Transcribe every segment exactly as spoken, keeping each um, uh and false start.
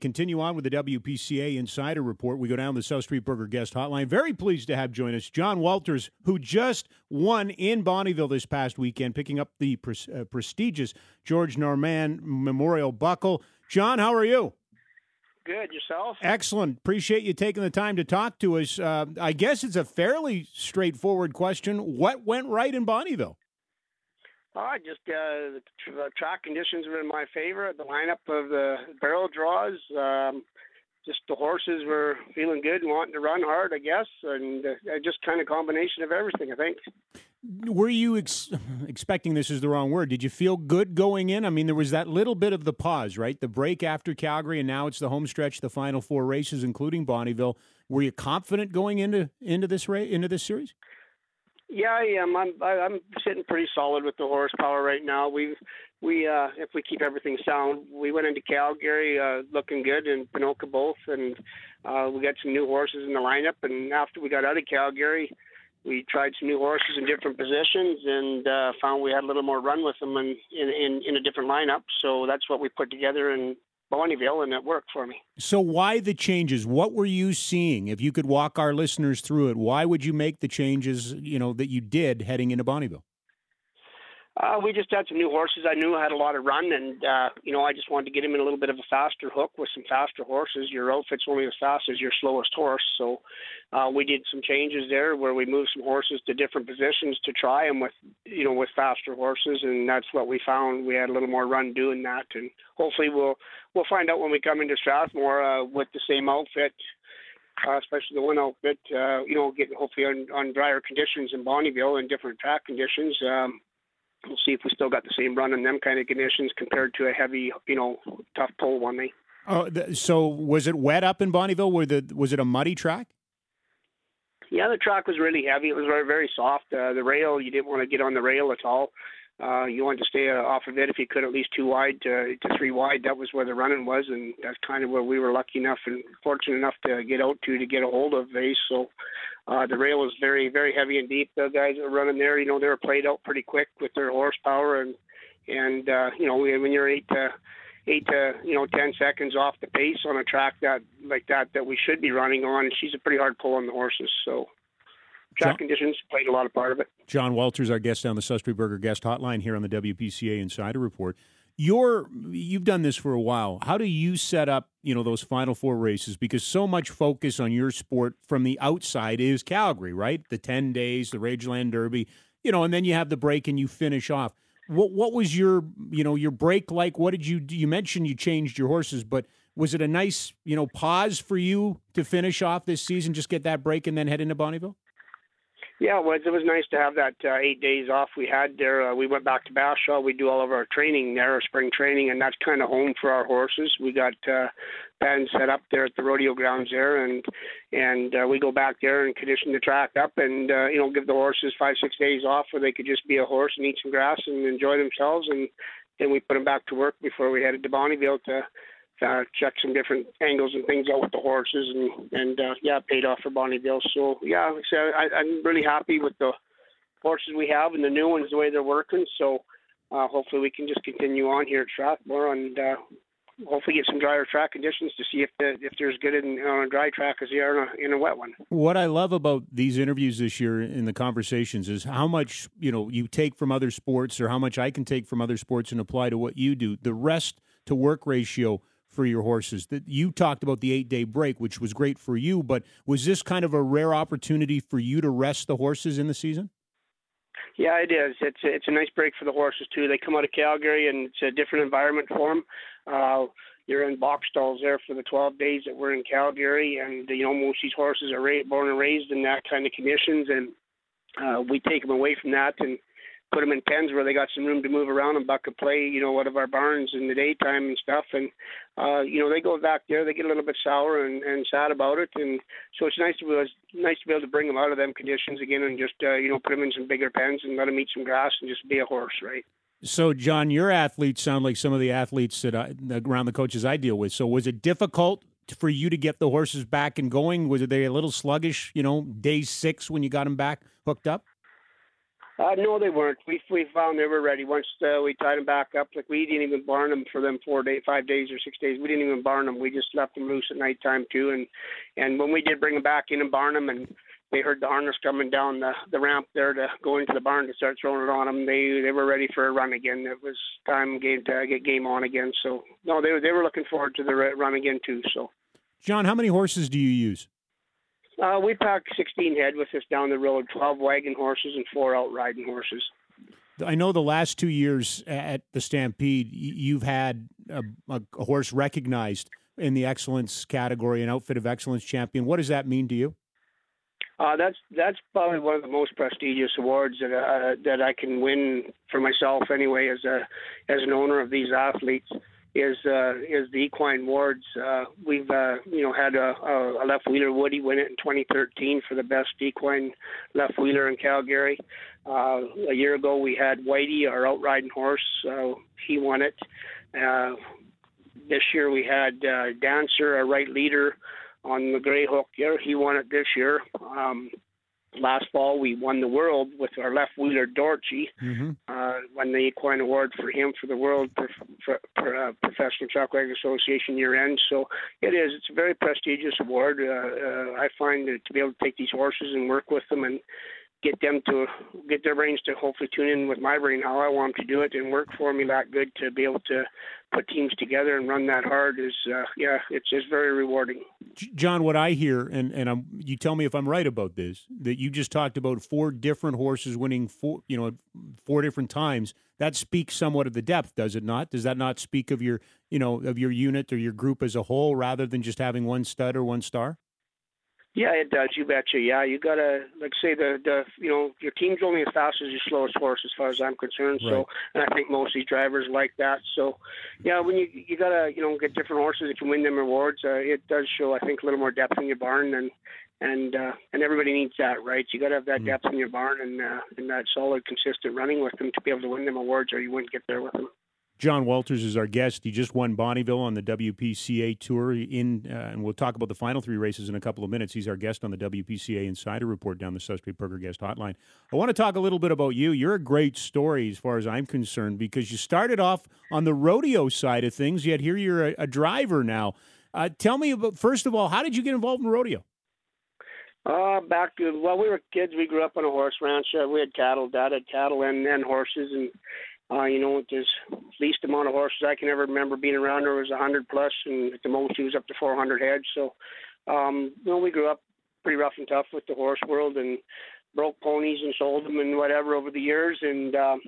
continue on with the W P C A Insider Report. We go down the South Street Burger guest hotline. Very pleased to have join us John Walters, who just won in Bonnyville this past weekend, picking up the pre- uh, prestigious George Normand Memorial Buckle. John, how are you? Good. Yourself? Excellent. Appreciate you taking the time to talk to us. Uh, I guess it's a fairly straightforward question. What went right in Bonnyville? Uh, just uh, the, tr- the track conditions were in my favor. The lineup of the barrel draws, um, just the horses were feeling good and wanting to run hard, I guess, and uh, just kind of combination of everything, I think. Were you ex- expecting, this is the wrong word, did you feel good going in? I mean, there was that little bit of the pause, right? The break after Calgary, and now it's the home stretch, the final four races, including Bonnyville. Were you confident going into into this ra- into this series? Yeah, I am. I'm I'm sitting pretty solid with the horsepower right now. We we uh, if we keep everything sound, we went into Calgary uh, looking good, and Pinoca both, and uh, we got some new horses in the lineup. And after we got out of Calgary, we tried some new horses in different positions, and uh, found we had a little more run with them in in, in in a different lineup. So that's what we put together in Bonnyville, and it worked for me. So why the changes? What were you seeing? If you could walk our listeners through it, why would you make the changes, you know, that you did heading into Bonnyville? Uh, we just had some new horses I knew had a lot of run, and, uh, you know, I just wanted to get him in a little bit of a faster hook with some faster horses. Your outfit's only as fast as your slowest horse, so uh, we did some changes there where we moved some horses to different positions to try them with, you know, with faster horses, and that's what we found. We had a little more run doing that, and hopefully we'll we'll find out when we come into Strathmore uh, with the same outfit, uh, especially the one outfit, uh, you know, getting hopefully on, on drier conditions in Bonnyville and different track conditions. Um, We'll see if we still got the same run in them kind of conditions compared to a heavy, you know, tough pull one. They. Oh, th- so was it wet up in Bonnyville? Were the was it a muddy track? Yeah, the track was really heavy. It was very, very soft. Uh, the rail, you didn't want to get on the rail at all. Uh, you wanted to stay uh, off of it if you could, at least two wide to, to three wide. That was where the running was, and that's kind of where we were lucky enough and fortunate enough to get out to to get a hold of Vase. So uh, the rail was very, very heavy and deep. The guys that were running there, you know, they were played out pretty quick with their horsepower, and and uh, you know, when you're eight to eight to you know ten seconds off the pace on a track that like that that we should be running on, she's a pretty hard pull on the horses. So. Track John, conditions played a lot of part of it. John Walters, our guest on the South Street Burger guest hotline here on the W P C A Insider Report. You're, you've done this for a while. How do you set up, you know, those Final Four races? Because so much focus on your sport from the outside is Calgary, right? The ten days, the Rangeland Derby, you know, and then you have the break and you finish off. What what was your, you know, your break like? What did you do? You mentioned you changed your horses, but was it a nice, you know, pause for you to finish off this season, just get that break and then head into Bonnyville? Yeah, it was, it was nice to have that uh, eight days off we had there. Uh, we went back to Bashaw. We do all of our training there, our spring training, and that's kind of home for our horses. We got uh, pens set up there at the rodeo grounds there, and and uh, we go back there and condition the track up and, uh, you know, give the horses five, six days off where they could just be a horse and eat some grass and enjoy themselves. And then we put them back to work before we headed to Bonnyville to Uh, check some different angles and things out with the horses, and and uh, yeah, it paid off for Bonnyville. So yeah, like I said, I, I'm really happy with the horses we have and the new ones the way they're working. So uh, hopefully we can just continue on here at Strathmore and uh, hopefully get some drier track conditions to see if the, if they're as good in, on a dry track as they are in a, in a wet one. What I love about these interviews this year in the conversations is how much, you know, you take from other sports or how much I can take from other sports and apply to what you do. The rest to work ratio for your horses. That you talked about the eight-day break, which was great for you, but was this kind of a rare opportunity for you to rest the horses in the season? Yeah, it is. It's a, it's a nice break for the horses, too. They come out of Calgary, and it's a different environment for them. Uh, you're in box stalls there for the twelve days that we're in Calgary, and, you know, most of these horses are ra- born and raised in that kind of conditions, and uh, we take them away from that and put them in pens where they got some room to move around and buck and play, you know, out of our barns in the daytime and stuff. And, uh, you know, they go back there, they get a little bit sour and, and sad about it. And so it's nice to be, it's nice to be able to bring them out of them conditions again and just, uh, you know, put them in some bigger pens and let them eat some grass and just be a horse, right? So, John, your athletes sound like some of the athletes that I, around the coaches I deal with. So was it difficult for you to get the horses back and going? Was they a little sluggish, you know, day six when you got them back hooked up? Uh, no, they weren't. We we found they were ready once uh, we tied them back up. Like we didn't even barn them for them four day, five days or six days. We didn't even barn them. We just left them loose at nighttime too. And and when we did bring them back in and barn them, and they heard the harness coming down the, the ramp there to go into the barn to start throwing it on them, they they were ready for a run again. It was time game to get game on again. So no, they they were looking forward to the run again too. So, John, how many horses do you use? Uh, we packed sixteen head with us down the road, twelve wagon horses and four out riding horses. I know the last two years at the Stampede, you've had a, a horse recognized in the excellence category, an Outfit of Excellence champion. What does that mean to you? Uh, that's that's probably one of the most prestigious awards that uh, that I can win for myself anyway as a as an owner of these athletes. Is uh, is the equine awards. Uh, we've uh, you know had a, a left wheeler, Woody, win it in twenty thirteen for the best equine left wheeler in Calgary. Uh, a year ago we had Whitey, our outriding horse. Uh, he won it. Uh, this year we had uh, Dancer, our right leader, on the Grey Hook. Yeah, he won it this year. Um, Last fall, we won the world with our left wheeler, Dorothy. Mm-hmm. Uh, won the equine award for him for the World for, for, for, uh, Professional Chalk Wagon Association year end. So it is. It's a very prestigious award. Uh, uh, I find that to be able to take these horses and work with them and get them to get their brains to hopefully tune in with my brain how I want them to do it and work for me that good to be able to put teams together and run that hard is uh, yeah, it's just very rewarding. John, what I hear, and and I'm, you tell me if I'm right about this, that you just talked about four different horses winning four, you know, four different times. That speaks somewhat of the depth, does it not? Does that not speak of your, you know, of your unit or your group as a whole, rather than just having one stud or one star? Yeah, it does. You betcha. Yeah, you gotta like say the the you know your team's only as fast as your slowest horse, as far as I'm concerned. Right. So, and I think most of these drivers like that. So, yeah, when you you gotta you know get different horses that can win them awards, uh, it does show I think a little more depth in your barn, and and uh, and everybody needs that, right? You gotta have that mm. depth in your barn and uh, and that solid, consistent running with them to be able to win them awards, or you wouldn't get there with them. John Walters is our guest. He just won Bonnyville on the W P C A Tour, in, uh, and we'll talk about the final three races in a couple of minutes. He's our guest on the W P C A Insider Report down the Sussex Burger Guest Hotline. I want to talk a little bit about you. You're a great story as far as I'm concerned, because you started off on the rodeo side of things, yet here you're a, a driver now. Uh, tell me about, first of all, how did you get involved in rodeo? Uh, back to, well, we were kids. We grew up on a horse ranch. Uh, we had cattle. Dad had cattle and, and horses, and Uh, you know, there's least amount of horses I can ever remember being around. There was one hundred plus, and at the most he was up to four hundred heads. So, um, you know, we grew up pretty rough and tough with the horse world and broke ponies and sold them and whatever over the years. And um,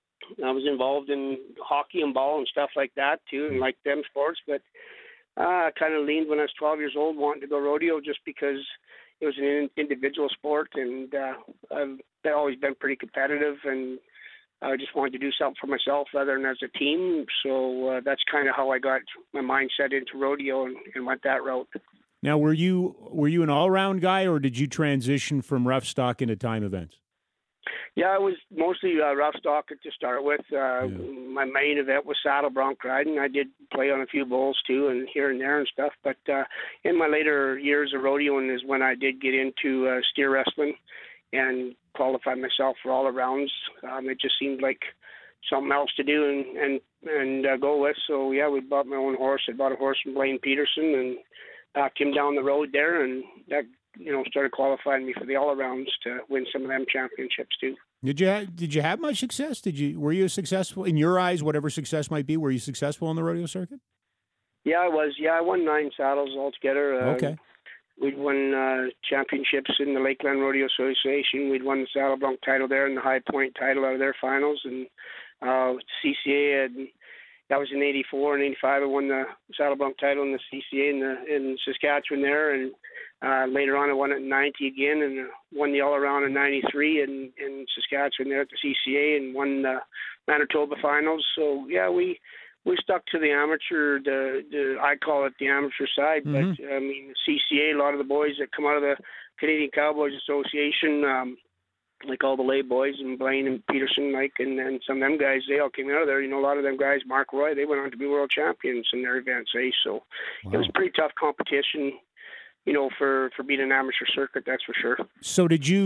I was involved in hockey and ball and stuff like that too, and like them sports. But uh, I kind of leaned when I was twelve years old wanting to go rodeo just because it was an individual sport, and uh, I've, I've always been pretty competitive, and I just wanted to do something for myself rather than as a team. So uh, that's kind of how I got my mindset into rodeo and, and went that route. Now, were you were you an all-around guy, or did you transition from rough stock into time events? Yeah, I was mostly uh, rough stock to start with. Uh, yeah. My main event was saddle bronc riding. I did play on a few bulls too, and here and there and stuff. But uh, in my later years of rodeoing is when I did get into uh, steer wrestling and qualified myself for all arounds. Um, it just seemed like something else to do and and and uh, go with. So yeah, we bought my own horse. I bought a horse from Blaine Peterson and backed him down the road there, and that you know started qualifying me for the all arounds to win some of them championships too. Did you ha- did you have much success? Did you were you successful in your eyes? Whatever success might be, were you successful on the rodeo circuit? Yeah, I was. Yeah, I won nine saddles altogether. Uh, okay. We'd won uh, championships in the Lakeland Rodeo Association. We'd won the Saddle Bronc title there and the High Point title out of their finals. And uh, C C A, had, that was in eighty-four and eighty-five. I won the Saddle Bronc title in the C C A in, the, in Saskatchewan there. And uh, later on I won it in ninety again and uh, won the all-around in ninety-three in, in Saskatchewan there at the C C A and won the Manitoba finals. So, yeah, we... We stuck to the amateur, the, the I call it the amateur side, mm-hmm. but I mean the C C A. A lot of the boys that come out of the Canadian Cowboys Association, um, like all the lay boys and Blaine and Peterson, like and, and some of them guys, they all came out of there. You know, a lot of them guys, Mark Roy, they went on to be world champions in their events. Eh? So wow. It was pretty tough competition, you know, for for being an amateur circuit. That's for sure. So did you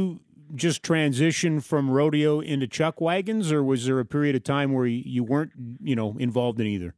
just transition from rodeo into chuck wagons, or was there a period of time where you weren't, you know, involved in either?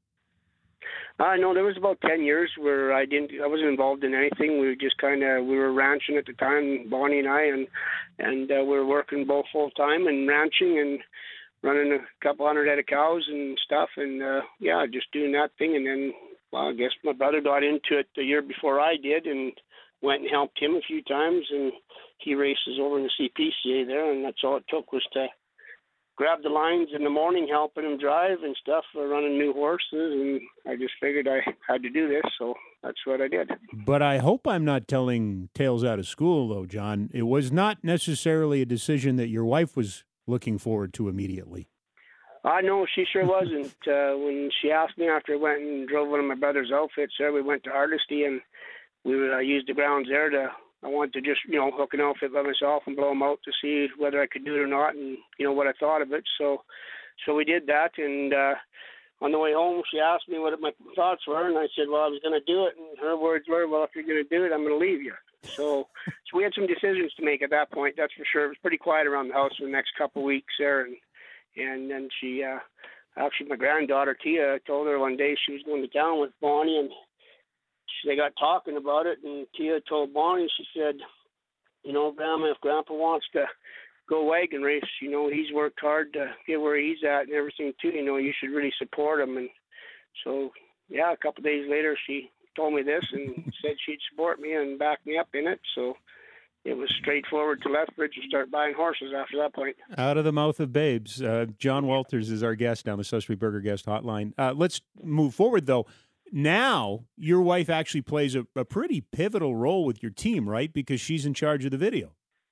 Uh, no, there was about ten years where I didn't, I wasn't involved in anything. We were just kind of, we were ranching at the time, Bonnie and I, and and uh, we were working both full time and ranching and running a couple hundred head of cows and stuff, and uh, yeah, just doing that thing. And then, well, I guess my brother got into it the year before I did, and went and helped him a few times, and he races over in the C P C A there, and that's all it took was to grab the lines in the morning, helping him drive and stuff, for running new horses, and I just figured I had to do this, so that's what I did. But I hope I'm not telling tales out of school, though, John. It was not necessarily a decision that your wife was looking forward to immediately. I uh, know she sure wasn't. Uh, when she asked me after I went and drove one of my brother's outfits there, we went to Hardesty, and we uh, used the grounds there to, I wanted to just, you know, hook an outfit by myself and blow them out to see whether I could do it or not, and, you know, what I thought of it. So so we did that, and uh, on the way home, she asked me what my thoughts were, and I said, well, I was going to do it, and her words were, well, if you're going to do it, I'm going to leave you. So so we had some decisions to make at that point, that's for sure. It was pretty quiet around the house for the next couple of weeks there, and, and then she, uh, actually, my granddaughter, Tia, I told her one day she was going to town with Bonnie, and they got talking about it, and Tia told Bonnie, she said, you know, Grandma, if Grandpa wants to go wagon race, you know, he's worked hard to get where he's at and everything too, you know, you should really support him. And so, yeah, a couple of days later, she told me this and said she'd support me and back me up in it. So it was straightforward to Lethbridge and start buying horses after that point. Out of the mouth of babes. Uh, John Walters is our guest down the South Street Burger Guest Hotline. Uh, let's move forward, though. Now, your wife actually plays a, a pretty pivotal role with your team, right? Because she's in charge of the video.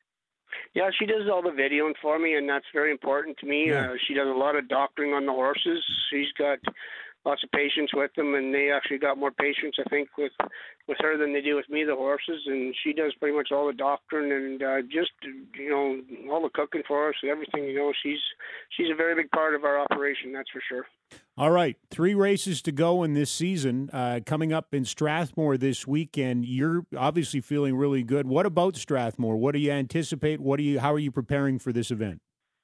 Yeah, she does all the videoing for me, and that's very important to me. Yeah. Uh, she does a lot of doctoring on the horses. She's got lots of patience with them, and they actually got more patience, I think, with with her than they do with me, the horses. And she does pretty much all the doctoring and uh, just, you know, all the cooking for us and everything. You know, she's she's a very big part of our operation, that's for sure. All right, three races to go in this season. Uh, coming up in Strathmore this weekend, you're obviously feeling really good. What about Strathmore? What do you anticipate? What do you? How are you preparing for this event?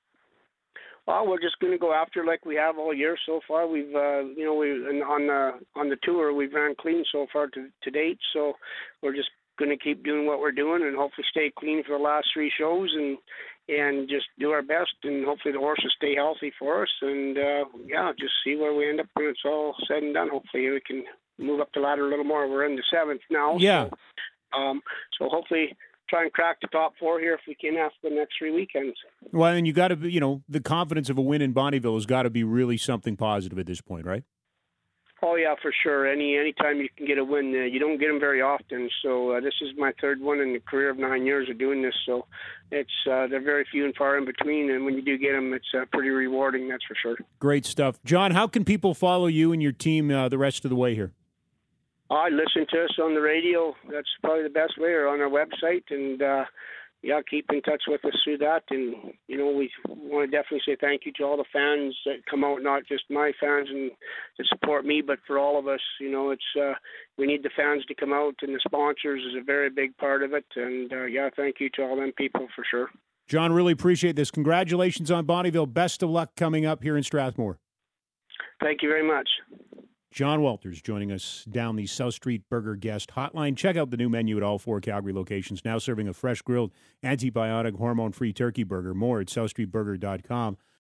Well, we're just going to go after like we have all year so far. We've, uh, you know, we on the on the tour we've ran clean so far to to date. So we're just going to keep doing what we're doing and hopefully stay clean for the last three shows and and just do our best, and hopefully the horses stay healthy for us. And uh, yeah, just see where we end up when it's all said and done. Hopefully we can move up the ladder a little more. We're in the seventh now. Yeah. So, um, so hopefully try and crack the top four here if we can after the next three weekends. Well, and you got to, you know, the confidence of a win in Bonnyville has got to be really something positive at this point, right? Oh yeah, for sure. Any anytime you can get a win, uh, you don't get them very often. So uh, this is my third one in the career of nine years of doing this. So it's uh, they're very few and far in between, and when you do get them, it's uh, pretty rewarding. That's for sure. Great stuff, John. How can people follow you and your team uh, the rest of the way here? I listen to us on the radio. That's probably the best way, or on our website, and uh, yeah, keep in touch with us through that. And you know, we want to definitely say thank you to all the fans that come out, not just my fans and that support me, but for all of us. You know, it's uh, we need the fans to come out, and the sponsors is a very big part of it. And uh, yeah, thank you to all them people for sure. John, really appreciate this. Congratulations on Bonnyville. Best of luck coming up here in Strathmore. Thank you very much. John Walters joining us down the South Street Burger Guest Hotline. Check out the new menu at all four Calgary locations, now serving a fresh grilled, antibiotic, hormone-free turkey burger. More at south street burger dot com.